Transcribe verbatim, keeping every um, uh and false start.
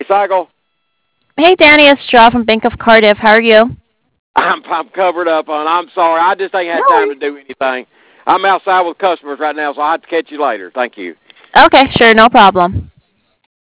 Cycle. Hey, Danny, it's Straw from Bank of Cardiff. How are you? I'm I'm covered up on. I'm sorry. I just ain't No had time to worries. do anything. I'm outside with customers right now, so I'll have to catch you later. Thank you. Okay, sure, no problem.